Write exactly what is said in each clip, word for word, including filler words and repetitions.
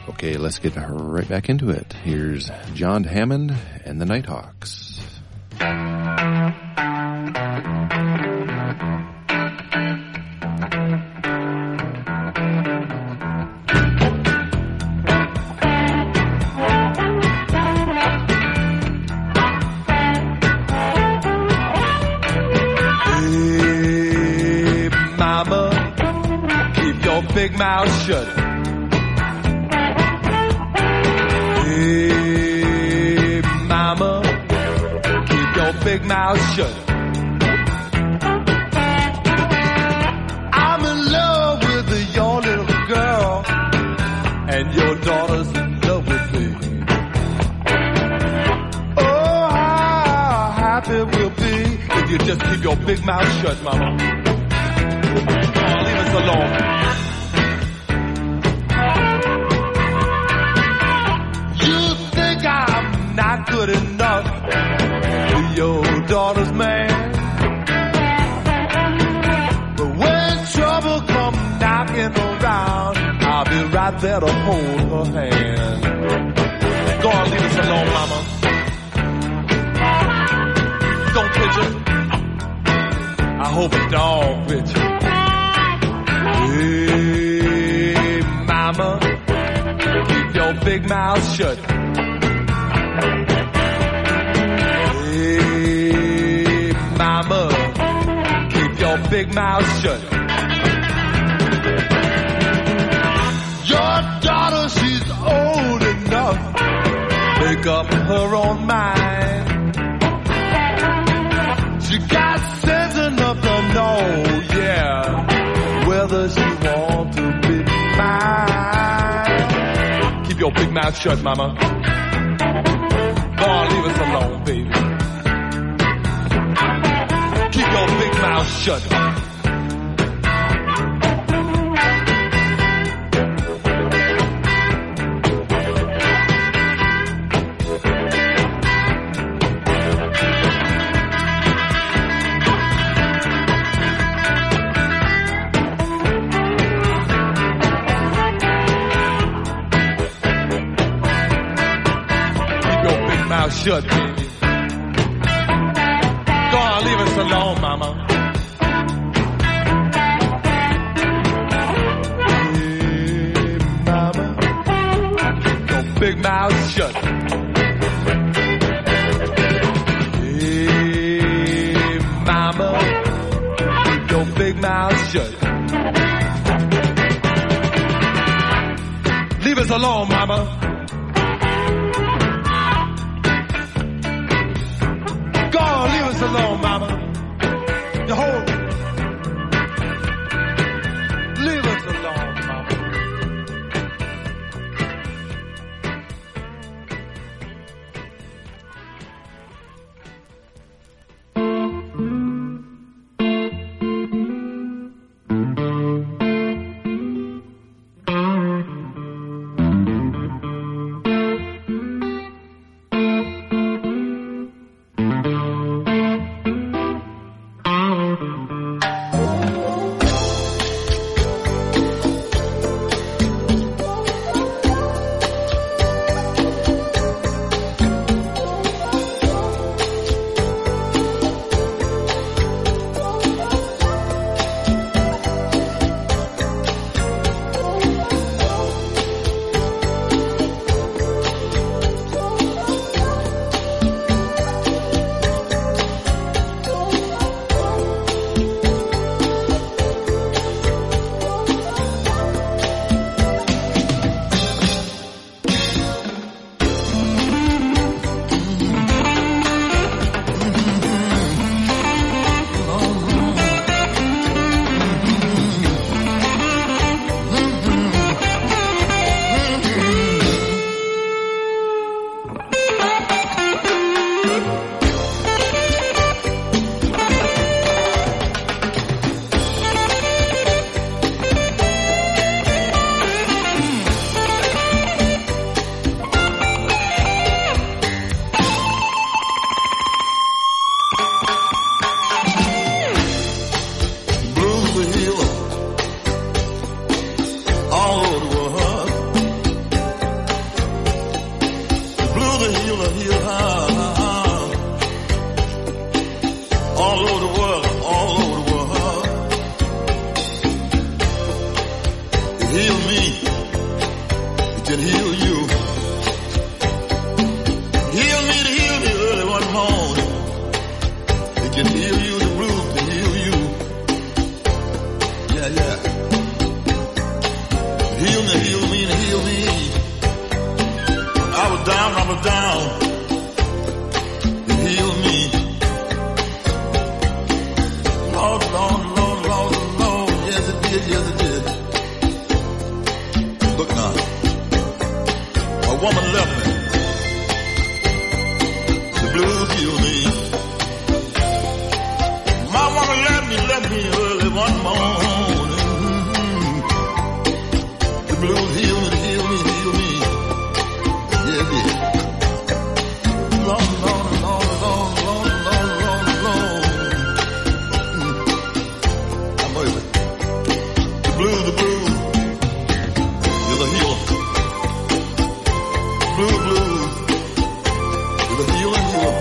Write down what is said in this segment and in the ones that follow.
Okay, let's get right back into it. Here's John Hammond and the Nighthawks. Hey, mama, keep your big mouth shut. Hey, mama, keep your big mouth shut. I'm in love with your little girl, and your daughter's in love with me. Oh, how happy we'll be if you just keep your big mouth shut, mama. Oh, leave us alone. Not good enough for your daughter's man. But when trouble come knocking around, I'll be right there to hold her hand. Go on, leave us alone, mama. Don't pitch her. I hope a dog pitch her. Hey, mama, keep your big mouth shut. Hey, mama, keep your big mouth shut. Your daughter, she's old enough to make up her own mind. She got sense enough to know, yeah, whether she wants to be mine. Keep your big mouth shut, mama. Go on, leave us alone, baby. Keep your big mouth shut. Keep your big mouth shut, baby. Go on, leave us alone, mama. Hey, mama, keep your big mouth shut. Hey, mama, keep your big mouth shut. Leave us alone, mama. Go on, leave us alone, mama. You hold. Leave us alone, mama. heal me, it can heal you. Heal me to heal me early one morning. It can heal you, the blues can heal you. Yeah, yeah. Heal me, heal me, to heal me. I was down, I was down. It healed me. Lord, Lord, Lord, Lord, Lord. Yes, it did, yes, it did. Look now. A woman left me. The blues healed me. My woman left me, left me early one morning. Mm-hmm. The blues healed me, healed me, healed me. Yeah, it did. Lord, Lord, Lord, Lord, Lord, Lord, Lord, Lord. Mm. I'm over. The blues, the blues. You're the healer. Blue, blues. You're the healer, healer.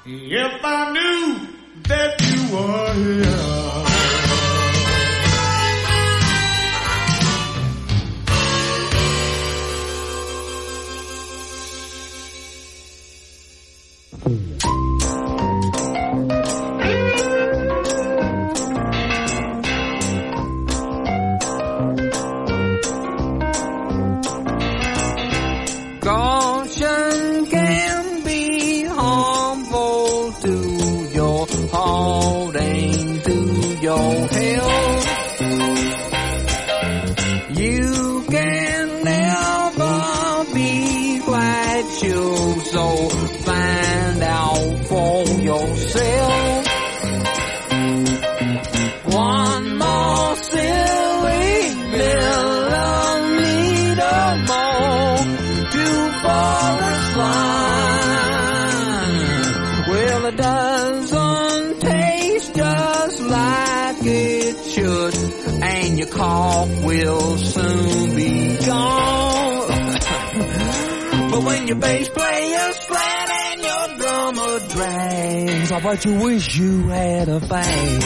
If I knew that you were here. Caution can be harmful to your heart and to your health. You can never be quite sure, so find out for yourself. One more silly millimeter more to forest line. Well, it doesn't taste just like it should, and your cough will soon be gone. But when your bass player's flat and your drummer drags, I bet you wish you had a fag.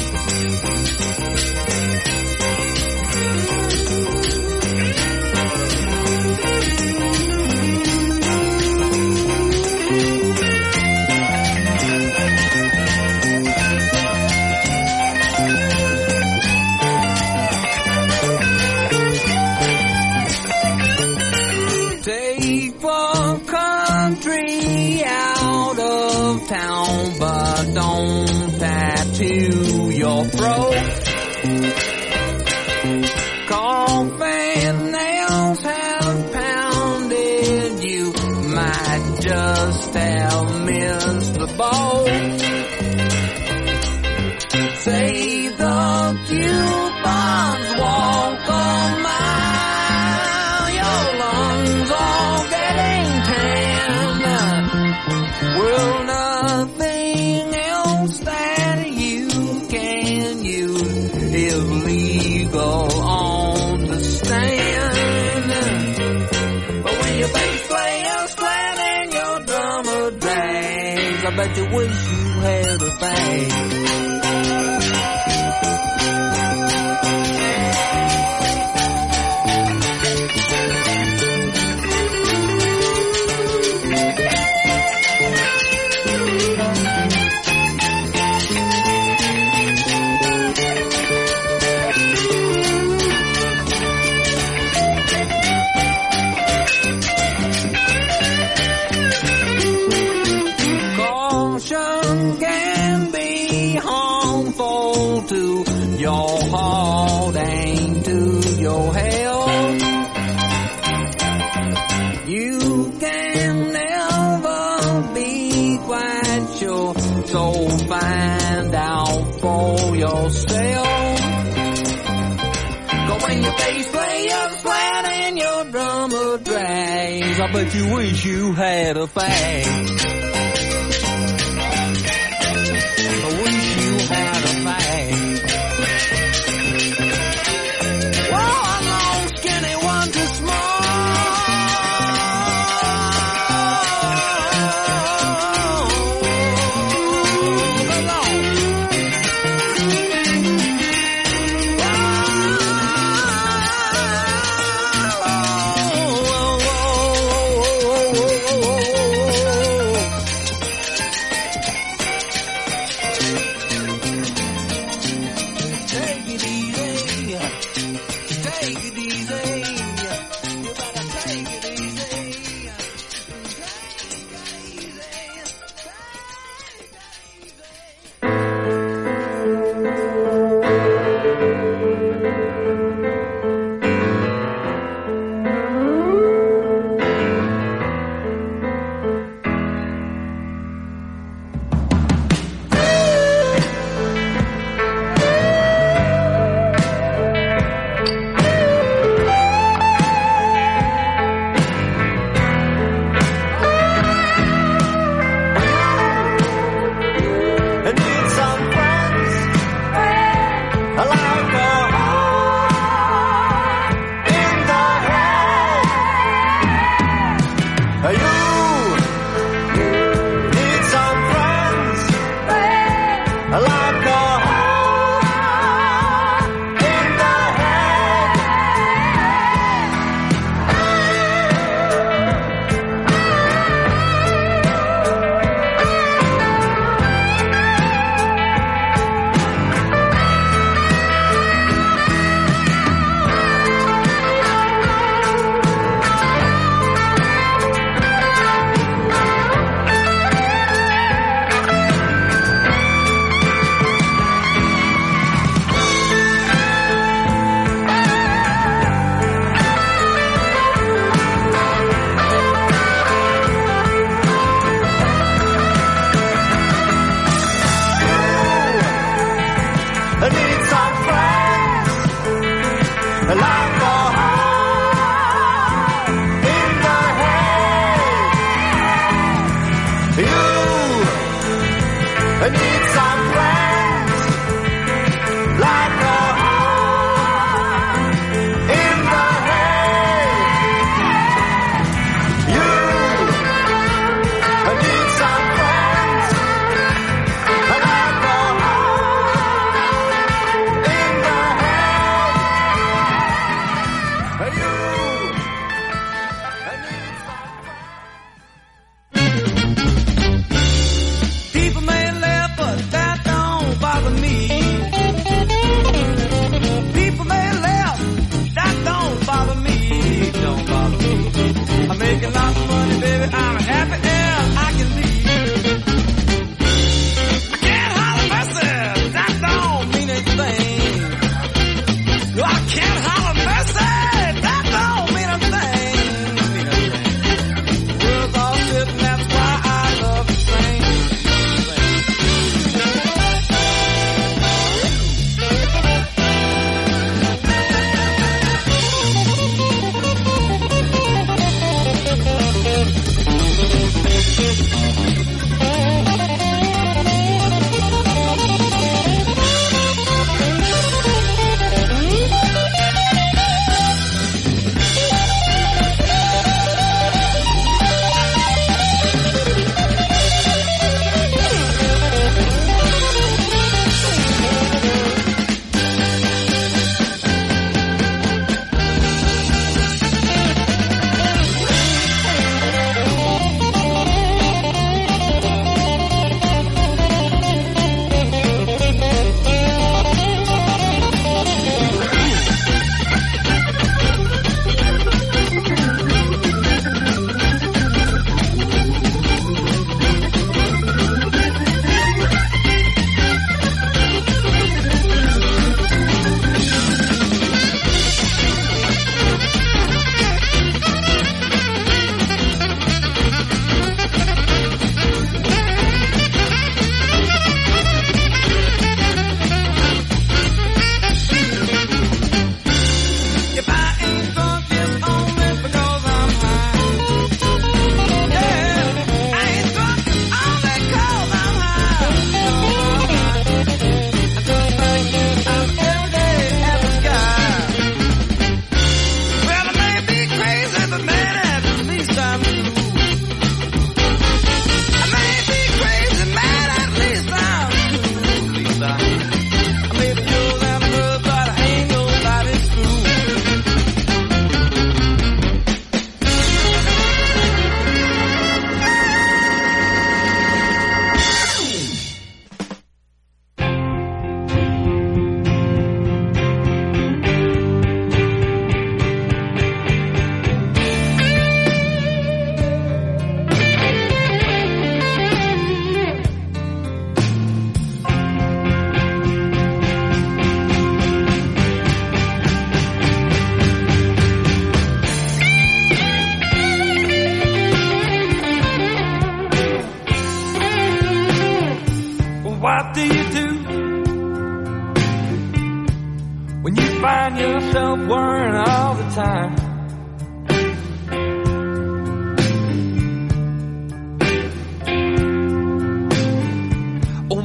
Country out of town, but don't tattoo your throat. Cough and nails have pounded you, might just have missed the boat. Say the coupons walk a mile, your lungs are getting tan. Well, nothing else that you can use is legal on the stand. But when your bass player's flat and your drummer drags, I bet you wish you had a thing. Can be harmful to your heart and to your health. You can never be quite sure, so find out for yourself. Go when your bass player's flat and your drummer drags, I bet you wish you had a fag. Had a fag. Well, a long skinny one too small.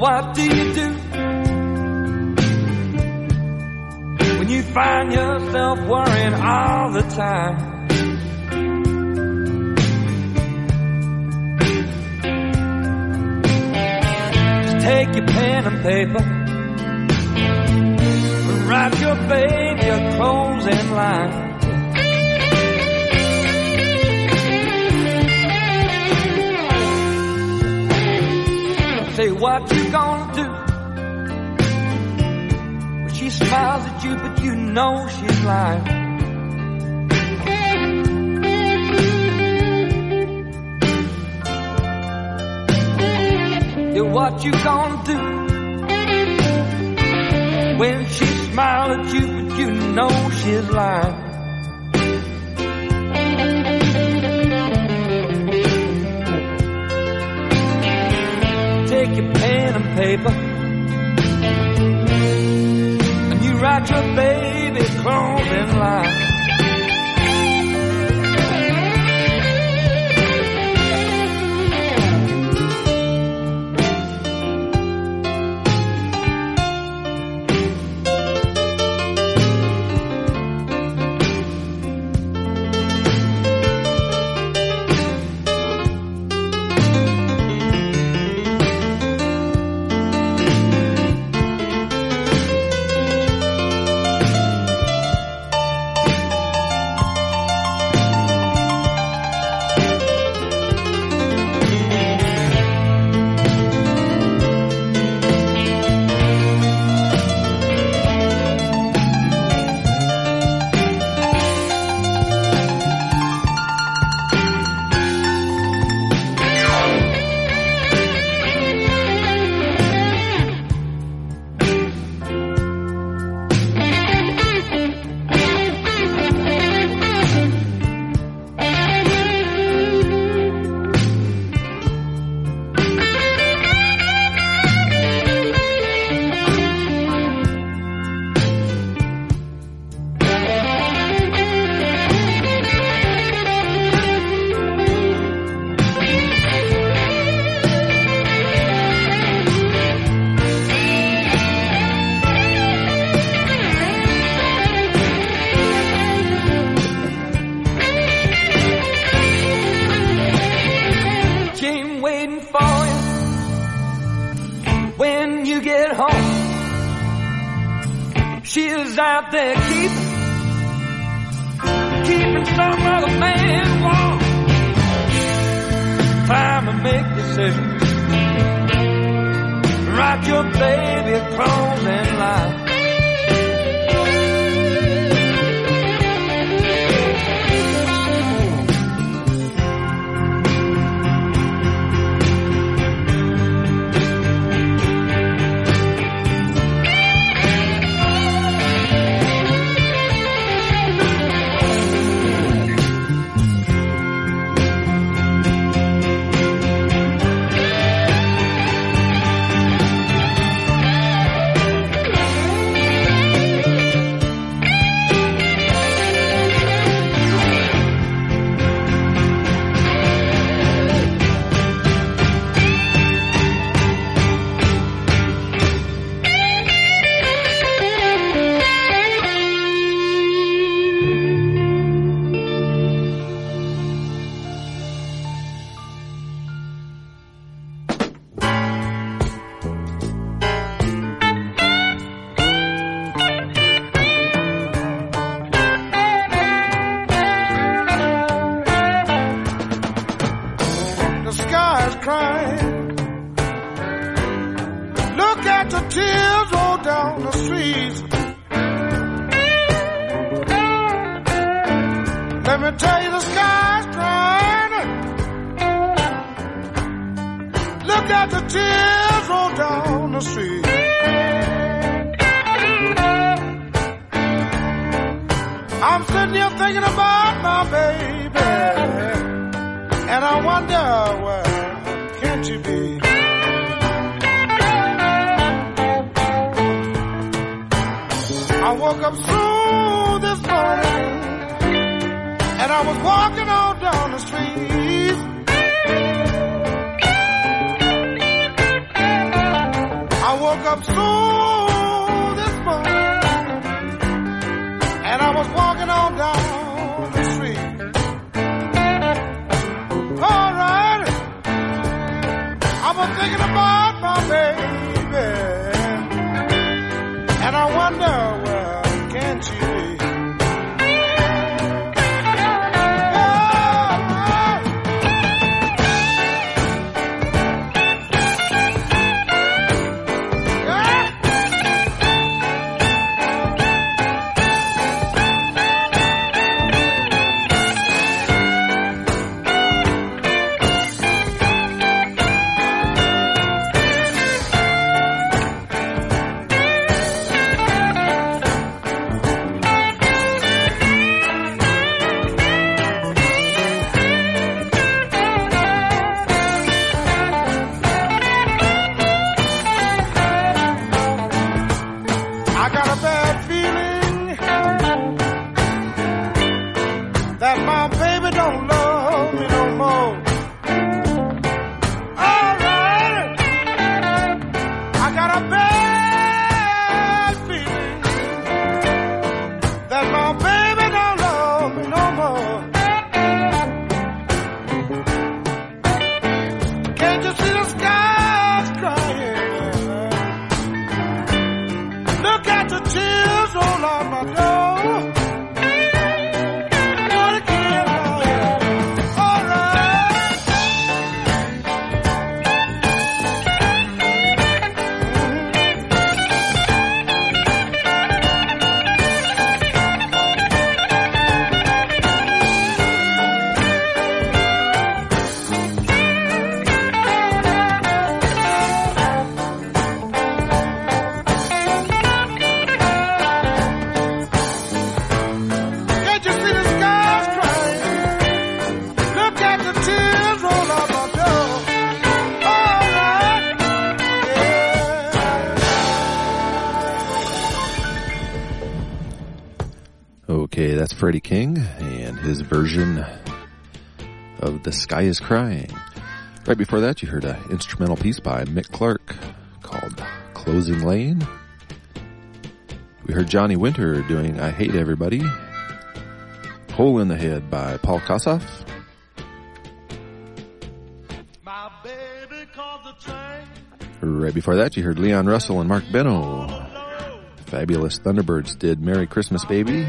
what do you do when you find yourself worrying all the time? Just take your pen and paper and write your baby a closing line. Say what you gonna do when she smiles at you but you know she's lying. Yeah, what you gonna do when she smiles at you but you know she's lying. Take your pen and paper and you write your baby closing line. Out there keeping, keeping some other man warm. Time to make decisions. Write your baby a closing line. up soon this morning, and I was walking on down the street. All right, I was thinking about my baby, and I wonder, well, can she be? Okay, that's Freddie King and his version of The Sky is Crying. Right before that, you heard an instrumental piece by Mick Clark called Closing Lane. We heard Johnny Winter doing I Hate Everybody. Hole in the Head by Paul Kossoff. My baby called the train. Right before that, you heard Leon Russell and Mark Benno. Fabulous Thunderbirds did Merry Christmas Baby.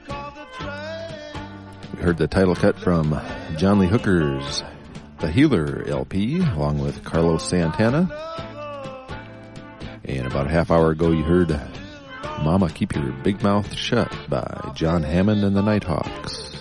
We heard the title cut from John Lee Hooker's The Healer L P, along with Carlos Santana. And about a half hour ago, you heard Mama Keep Your Big Mouth Shut by John Hammond and the Nighthawks.